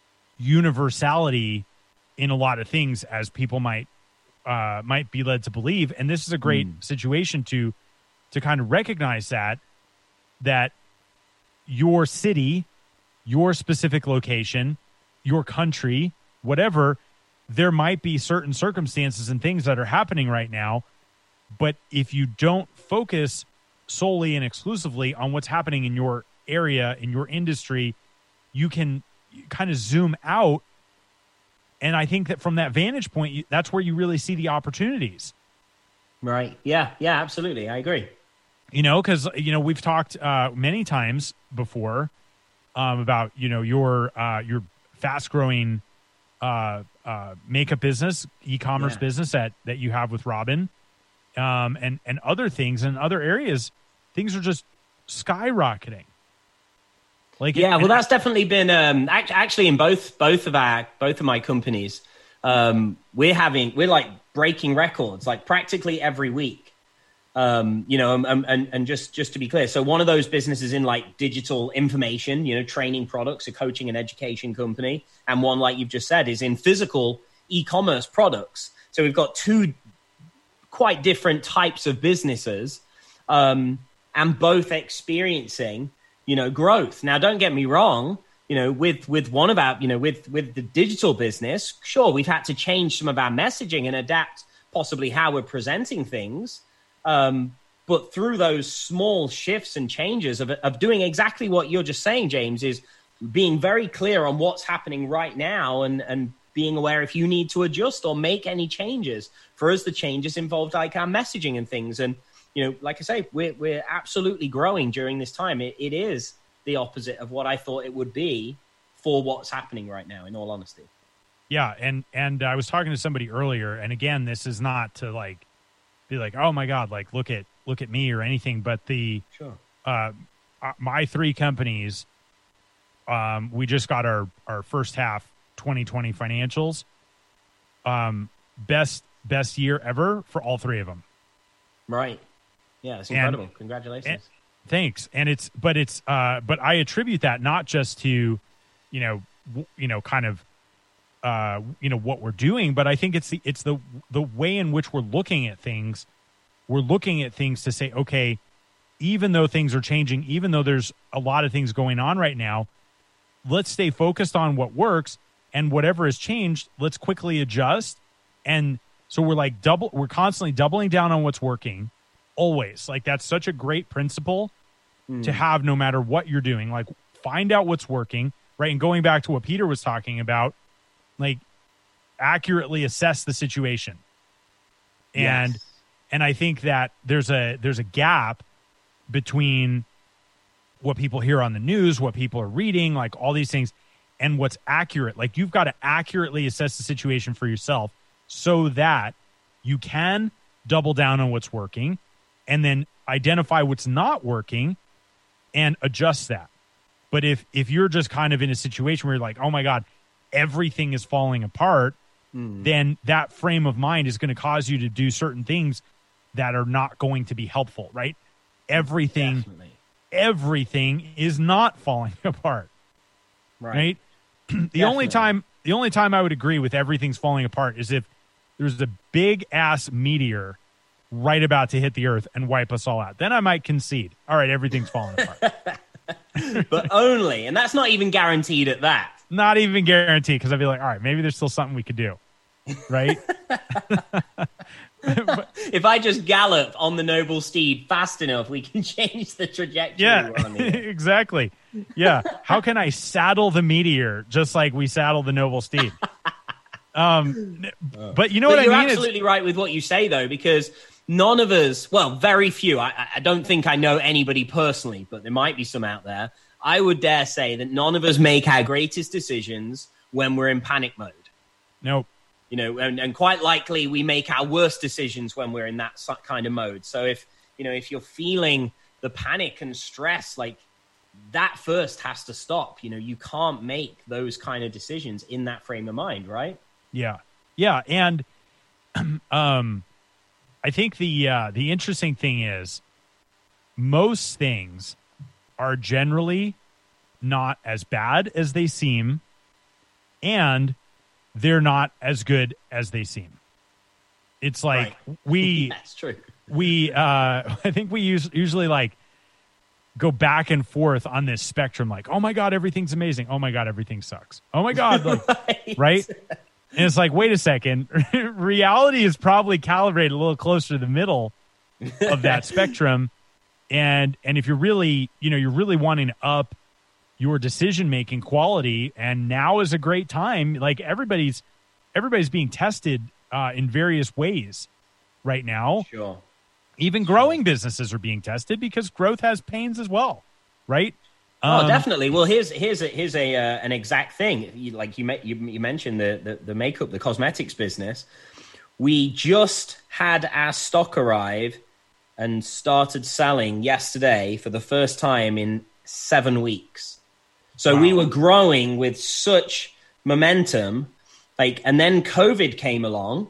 universality in a lot of things as people might, uh, might be led to believe. And this is a great mm. situation to, to kind of recognize that, that your city, your specific location, your country, whatever, there might be certain circumstances and things that are happening right now. But if you don't focus solely and exclusively on what's happening in your area, in your industry, you can kind of zoom out. And I think that from that vantage point, that's where you really see the opportunities. Right. Yeah. Yeah, absolutely. I agree. You know, because, you know, we've talked uh, many times before um, about, you know, your uh, your fast growing uh, uh, makeup business, e-commerce yeah. business that, that you have with Robin um, and, and other things in other areas. Things are just skyrocketing. Like, yeah, and, well, that's definitely been um, actually in both both of our both of my companies. Um, we're having we're like breaking records like practically every week. Um, you know, and, and, and just, just to be clear, so one of those businesses in like digital information, you know, training products, a coaching and education company. And one, like you've just said, is in physical e-commerce products. So we've got two quite different types of businesses, um, and both experiencing, you know, growth. Now, don't get me wrong, you know, with, with one of our, you know, with, with the digital business, sure, we've had to change some of our messaging and adapt possibly how we're presenting things. Um, but through those small shifts and changes of, of doing exactly what you're just saying, James, is being very clear on what's happening right now and, and being aware if you need to adjust or make any changes. For us, the changes involved like our messaging and things. And, you know, like I say, we're, we're absolutely growing during this time. It, it is the opposite of what I thought it would be for what's happening right now, in all honesty. Yeah. And, and I was talking to somebody earlier, and again, this is not to like, be like, oh my God, like look at look at me or anything. But the sure. uh, my three companies, um, we just got our, our first half twenty twenty financials. Um, best best year ever for all three of them. Right. Yeah, it's incredible. And, Congratulations. And, thanks. And it's but it's uh, but I attribute that not just to, you know, w- you know, kind of. Uh, you know what we're doing, but I think it's the it's the the way in which we're looking at things. We're looking at things to say, okay, even though things are changing, even though there's a lot of things going on right now, let's stay focused on what works, and whatever has changed, let's quickly adjust. And so we're like double, we're constantly doubling down on what's working, always. Like that's such a great principle mm. to have, no matter what you're doing. Like find out what's working, right? And going back to what Peter was talking about. Like accurately assess the situation. And yes. and I think that there's a there's a gap between what people hear on the news, what people are reading, like all these things, and what's accurate. Like you've got to accurately assess the situation for yourself so that You can double down on what's working and then identify what's not working and adjust that. But if if you're just kind of in a situation where you're like, oh my God, everything is falling apart, mm. then that frame of mind is going to cause you to do certain things that are not going to be helpful, right? Everything, Definitely. everything is not falling apart, right? right? the Definitely. only time, the only time I would agree with everything's falling apart is if there's a big ass meteor right about to hit the earth and wipe us all out. Then I might concede. All right, everything's falling apart. But only, and that's not even guaranteed at that. Not even guaranteed, because I'd be like, all right, maybe there's still something we could do, right? But, if I just gallop on the noble steed fast enough, we can change the trajectory. Yeah, exactly. Yeah. How can I saddle the meteor just like we saddle the noble steed? Um, but you know but what you're I mean? You're absolutely it's, right with what you say, though, because none of us, well, very few, I, I don't think I know anybody personally, but there might be some out there. I would dare say that none of us make our greatest decisions when we're in panic mode. Nope. You know, and, and quite likely we make our worst decisions when we're in that kind of mode. So if, you know, if you're feeling the panic and stress, like that first has to stop. You know, you can't make those kind of decisions in that frame of mind, right? Yeah. Yeah. And um, I think the uh, the interesting thing is most things are generally not as bad as they seem, and they're not as good as they seem. It's like right. we, that's true. We, uh, I think we use, usually like go back and forth on this spectrum. Like, oh my God, everything's amazing. Oh my God, everything sucks. Oh my God. Like, right. right? And it's like, wait a second. Reality is probably calibrated a little closer to the middle of that spectrum. And, and if you're really, you know, you're really wanting to up your decision-making quality, and now is a great time. Like everybody's, everybody's being tested uh, in various ways right now. Sure. Even growing businesses are being tested because growth has pains as well, right? Oh, um, definitely. Well, here's here's a, here's a uh, an exact thing. You, like you, you you mentioned the, the the makeup, the cosmetics business. We just had our stock arrive and started selling yesterday for the first time in seven weeks. So wow. We were growing with such momentum, like, and then COVID came along,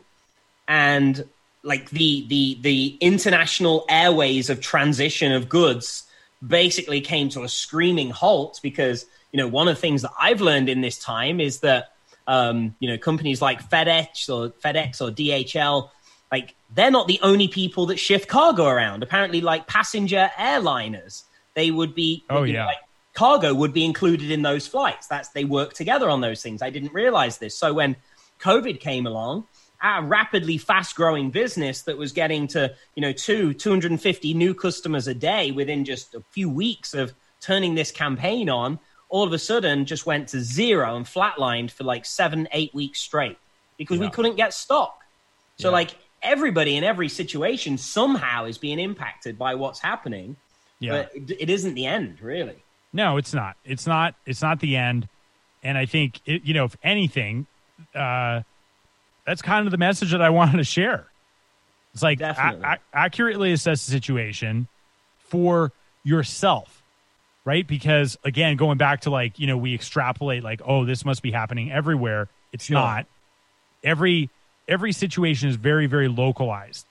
and like the the the international airways of transition of goods basically came to a screaming halt because, you know, one of the things that I've learned in this time is that, um, you know, companies like FedEx or FedEx or D H L, like they're not the only people that shift cargo around. Apparently, like passenger airliners, they would be, oh, you yeah. know, like, cargo would be included in those flights. That's they work together on those things. I didn't realize this. So when COVID came along, our rapidly fast-growing business that was getting to, you know, two, two hundred fifty new customers a day within just a few weeks of turning this campaign on, all of a sudden just went to zero and flatlined for like seven, eight weeks straight because yeah. we couldn't get stock. So yeah. like everybody in every situation somehow is being impacted by what's happening. Yeah. But it, it isn't the end, really. No, it's not. It's not. It's not the end. And I think, it, you know, if anything, uh, that's kind of the message that I wanted to share. It's like a- a- accurately assess the situation for yourself, right? Because again, going back to like, you know, we extrapolate like, oh, this must be happening everywhere. It's sure. not. Every every situation is very, very localized.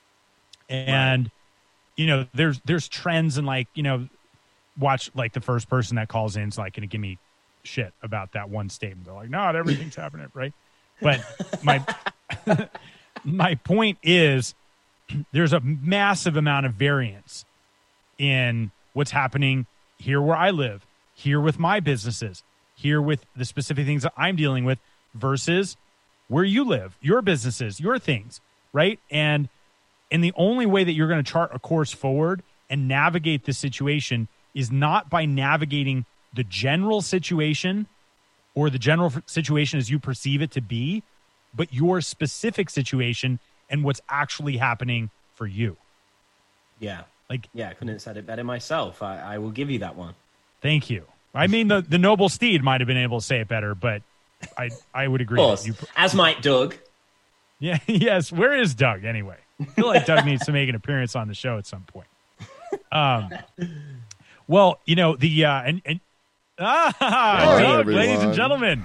And, right. you know, there's there's trends and like, you know, watch like the first person that calls in is like going to give me shit about that one statement. They're like, not everything's happening, right? But my my point is there's a massive amount of variance in what's happening here where I live, here with my businesses, here with the specific things that I'm dealing with versus where you live, your businesses, your things, right? And and the only way that you're going to chart a course forward and navigate this situation is not by navigating the general situation or the general situation as you perceive it to be, but your specific situation and what's actually happening for you. Yeah. Like, yeah, I couldn't have said it better myself. I, I will give you that one. Thank you. I mean, the, the noble steed might have been able to say it better, but I, I would agree. Of course. You, as might Doug. Yeah. Yes. Where is Doug anyway? I feel like Doug needs to make an appearance on the show at some point. Um, well, you know, the, uh, and, and, ah, Hi, Doug, everyone. ladies and gentlemen,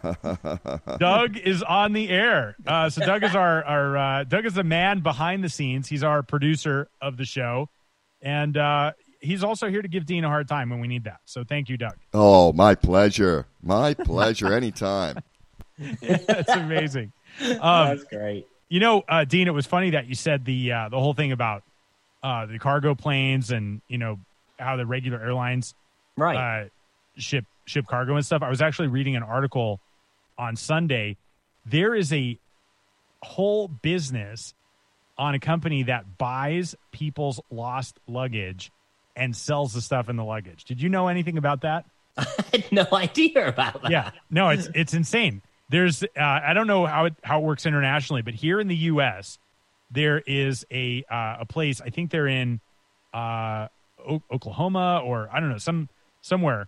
Doug is on the air. Uh, so Doug is our, our, uh, Doug is the man behind the scenes. He's our producer of the show. And, uh, he's also here to give Dean a hard time when we need that. So thank you, Doug. Oh, my pleasure. My pleasure. Anytime. That's amazing. Um, That's great. You know, uh, Dean, it was funny that you said the uh, the whole thing about uh, the cargo planes and, you know, how the regular airlines Right. uh, ship ship cargo and stuff. I was actually reading an article on Sunday. There is a whole business on a company that buys people's lost luggage and sells the stuff in the luggage. Did you know anything about that? I had no idea about that. Yeah, no, it's it's insane. There's, uh, I don't know how it how it works internationally, but here in the U S, there is a uh, a place. I think they're in uh, o- Oklahoma or I don't know some somewhere.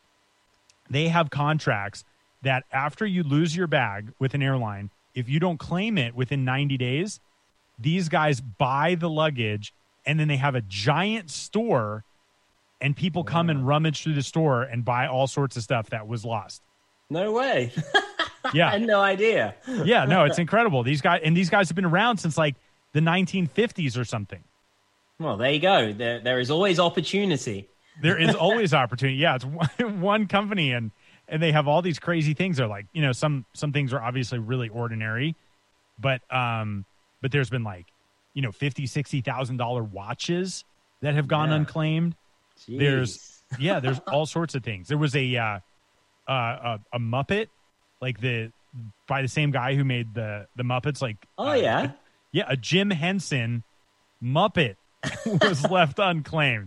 They have contracts that after you lose your bag with an airline, if you don't claim it within ninety days, these guys buy the luggage and then they have a giant store, and people come and rummage through the store and buy all sorts of stuff that was lost. No way. Yeah. I had no idea. Yeah, no, it's incredible. These guys and these guys have been around since like the nineteen fifties or something. Well, there you go. There, there is always opportunity. There is always opportunity. Yeah, it's one, one company and and they have all these crazy things. They're like, you know, some some things are obviously really ordinary, but um but there's been like, you know, fifty, sixty thousand dollar watches that have gone Yeah. unclaimed. Jeez. There's yeah, there's all sorts of things. There was a uh, uh, a, a Muppet, like the by the same guy who made the the Muppets. Like, Oh, uh, yeah? yeah, a Jim Henson Muppet was left unclaimed.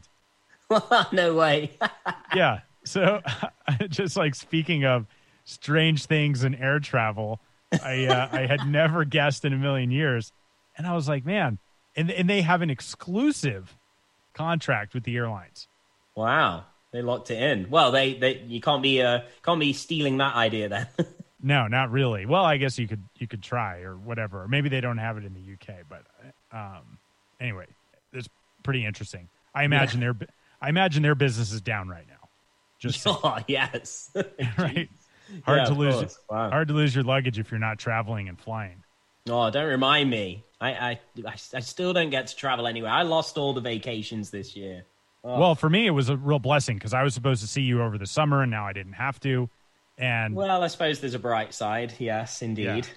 No way. Yeah, so just like speaking of strange things in air travel, I uh, I had never guessed in a million years, and I was like, man, and and they have an exclusive contract with the airlines. Wow. They locked it in. Well, they, they you can't be uh can't be stealing that idea then. No, not really. Well, I guess you could you could try or whatever. Maybe they don't have it in the U K, but um, anyway, it's pretty interesting. I imagine their I imagine their business is down right now. Just saying. Oh, yes. Right. Hard Yeah, to of lose. course. Wow. Hard to lose your luggage if you're not traveling and flying. Oh, don't remind me. I, I, I, I still don't get to travel anywhere. I lost all the vacations this year. Oh. Well, for me, it was a real blessing because I was supposed to see you over the summer, and now I didn't have to. And Well, I suppose there's a bright side. Yes, indeed.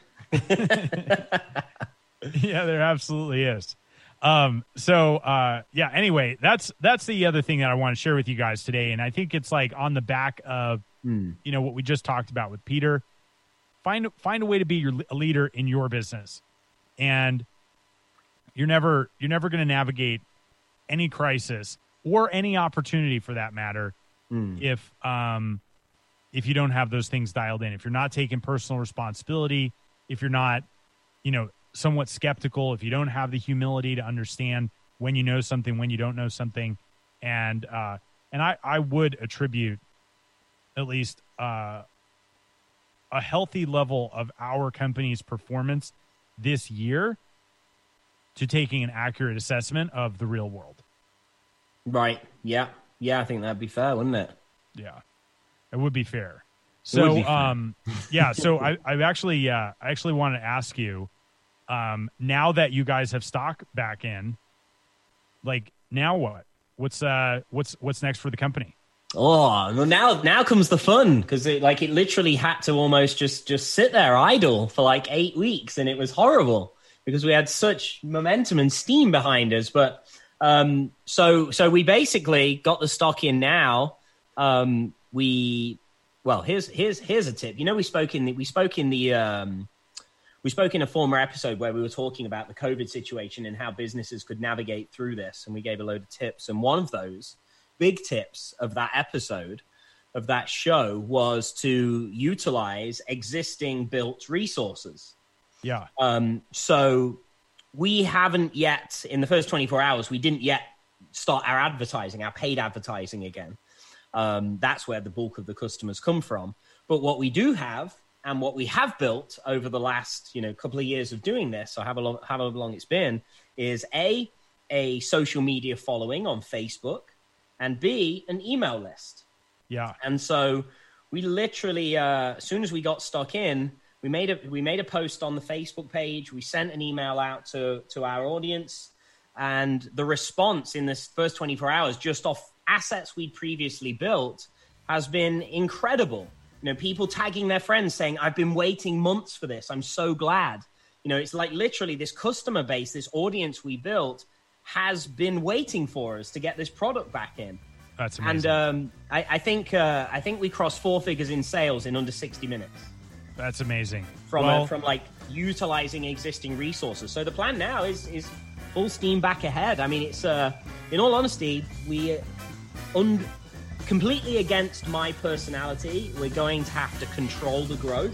yeah, there absolutely is. Um, so uh, yeah. Anyway, that's that's the other thing that I want to share with you guys today, and I think it's like on the back of Hmm. you know what we just talked about with Peter. Find find a way to be your a leader in your business, and you're never you're never going to navigate any crisis or any opportunity for that matter Hmm. if um if you don't have those things dialed in. If you're not taking personal responsibility, if you're not you know somewhat skeptical, if you don't have the humility to understand when you know something, when you don't know something, and uh and I I would attribute at least uh, a healthy level of our company's performance this year to taking an accurate assessment of the real world. Right. Yeah. Yeah, I think that'd be fair, wouldn't it? Yeah, it would be fair. would So, be fair. um, yeah, so I, I actually, uh, I actually want to ask you, um, now that you guys have stock back in, like now what? What's uh, what's what's next for the company? Oh, well, now now comes the fun because it like it literally had to almost just just sit there idle for like eight weeks, and it was horrible because we had such momentum and steam behind us. But um, so so we basically got the stock in now. Um, we well here's here's here's a tip. You know, we spoke in the, we spoke in the um, we spoke in a former episode where we were talking about the COVID situation and how businesses could navigate through this, and we gave a load of tips. And one of those big tips of that episode of that show was to utilize existing built resources. Yeah, Um, so we haven't yet, in the first twenty-four hours, we didn't yet start our advertising, our paid advertising again. Um, that's where the bulk of the customers come from. But what we do have, And what we have built over the last, you know, couple of years of doing this, or however long, however long it's been, is A, a social media following on Facebook, and B, an email list. Yeah. And so we literally, uh, as soon as we got stuck in, we made a we made a post on the Facebook page. We sent an email out to to our audience, and the response in this first twenty-four hours, just off assets we'd previously built, has been incredible. You know, people tagging their friends saying, I've been waiting months for this. I'm so glad. You know, it's like literally this customer base, this audience we built has been waiting for us to get this product back in. That's amazing. And um, I, I think uh, I think we crossed four figures in sales in under sixty minutes. That's amazing. From well, uh, from like utilizing existing resources. So the plan now is is full steam back ahead. I mean, it's uh, in all honesty, we un- completely against my personality. We're going to have to control the growth.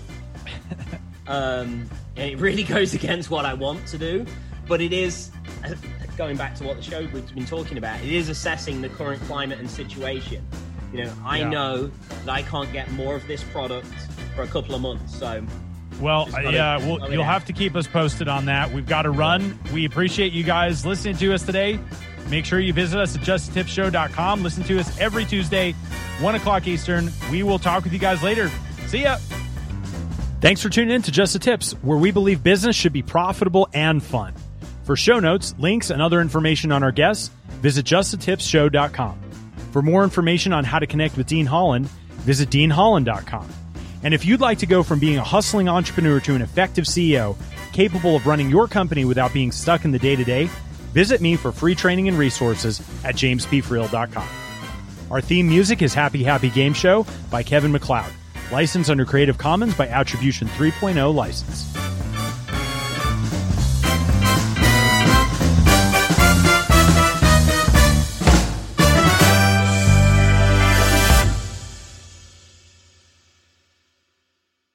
um, and it really goes against what I want to do. But it is, going back to what the show we've been talking about, it is assessing the current climate and situation. You know, I Yeah. know that I can't get more of this product for a couple of months. So, well, Just gotta yeah, slow well, it you'll down. have to keep us posted on that. We've got to run. We appreciate you guys listening to us today. Make sure you visit us at just the tips show dot com. Listen to us every Tuesday, one o'clock Eastern. We will talk with you guys later. See ya. Thanks for tuning in to Just the Tips, where we believe business should be profitable and fun. For show notes, links, and other information on our guests, visit just the tips show dot com. For more information on how to connect with Dean Holland, visit dean holland dot com. And if you'd like to go from being a hustling entrepreneur to an effective C E O, capable of running your company without being stuck in the day-to-day, visit me for free training and resources at james p friel dot com. Our theme music is Happy Happy Game Show by Kevin MacLeod, licensed under Creative Commons by Attribution three point oh license.